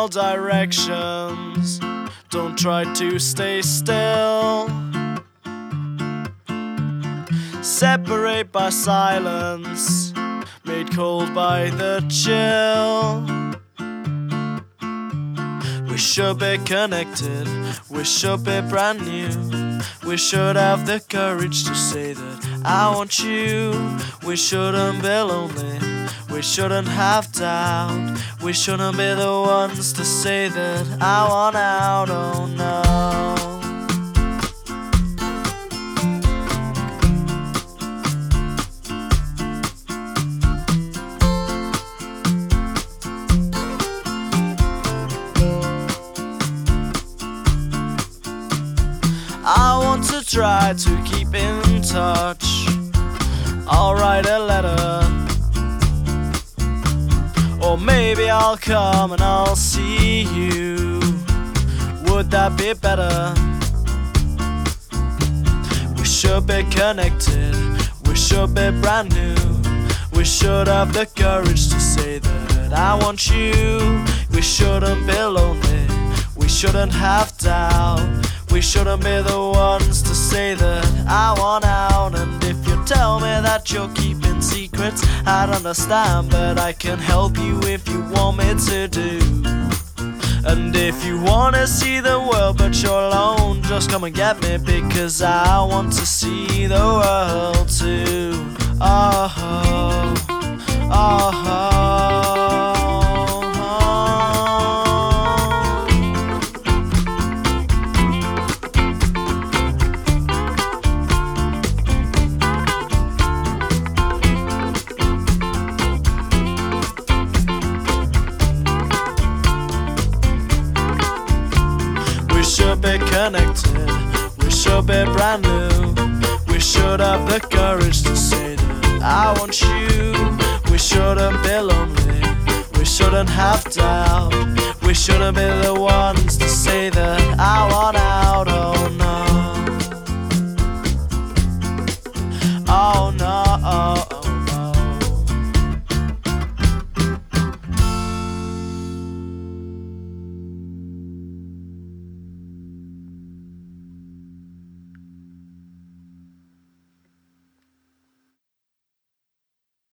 all directions. Don't try to stay still. Separate by silence, made cold by the chill. We should be connected, we should be brand new. We should have the courage to say that I want you. We shouldn't be lonely, we shouldn't have doubt. We shouldn't be the ones to say that I want out, oh no. I want to try to keep in touch. I'll write a letter, or maybe I'll come and I'll see you. Would that be better? We should be connected, we should be brand new. We should have the courage to say that I want you. We shouldn't be lonely, we shouldn't have doubt. We shouldn't be the ones to say that I want out. And if you tell me that you're keeping secrets, I'd understand, but I can help you if you want me to do. And if you wanna see the world but you're alone, just come and get me, because I want to see the world too. Oh, oh, oh. We should be connected, we should be brand new. We should have the courage to say that I want you. We shouldn't be lonely, we shouldn't have doubt. We shouldn't be the ones